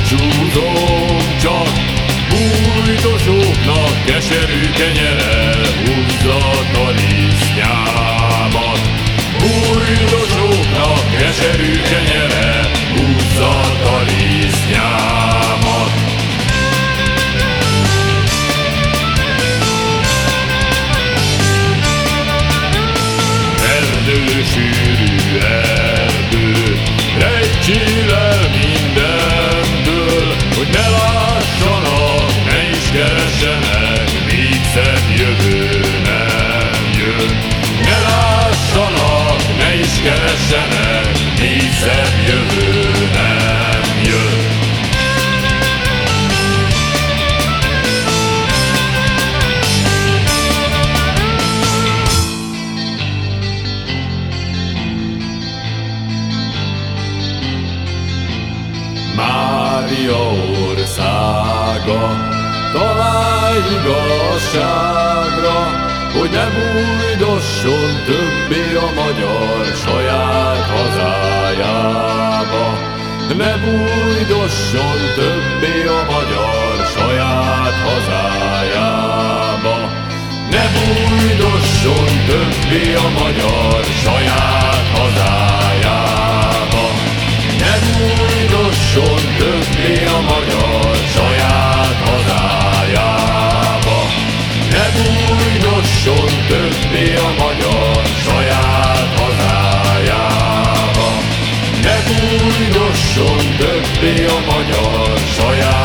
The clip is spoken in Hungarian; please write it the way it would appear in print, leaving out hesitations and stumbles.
Búcsúzom csak bújdosóknak, keserű kenyere húzza talisznyámat. Bújdosóknak keserű kenyere húzza talisznyámat. Erdő, sűrű erdő, rejtsél el mindentől, hogy ne lássanak, ne is keressenek, míg szebb jövő nem jön. Ne lássanak, ne is keressenek, míg szebb jövő nem jön. Mária országa, találj igazságra, hogy ne bújdosson többé a magyar saját hazájába. Ne bújdosson többé a magyar saját hazájába. Ne bújdosson többé a magyar saját hazájába. Ne bújdosson többé a magyar saját hazájába. Ne bújdosson többé a magyar saját hazájába. Ne bújdosson többé a magyar saját